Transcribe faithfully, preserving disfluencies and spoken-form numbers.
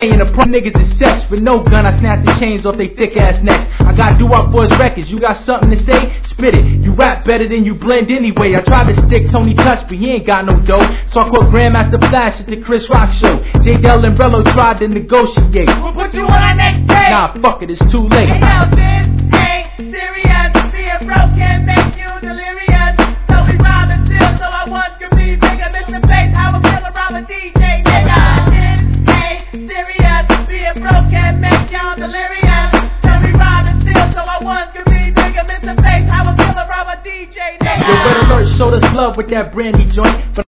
And the pro niggas is sex. With no gun, I snap the chains off they thick ass necks. I got do-up boys records. You got something to say? Spit it. You rap better than you blend anyway. I tried to stick Tony Touch, but he ain't got no dough. So I called Grandmaster Flash at the Chris Rock show. J. Del and Rello tried to negotiate. We'll put you on our next tape. Nah, fuck it, it's too late. Hey, yo, this ain't serious. Being broke can make you delirious. So we robbing still, so I want to be bigger. Mister Bass, how a killer rob a D J, nigga. Serious, being broke can make y'all delirious. Tell me robbing still, so I want to be bigger. Mister Bass, how a killer rob a D J, nigga. Yo, Red Alert showed us love with that brandy joint. But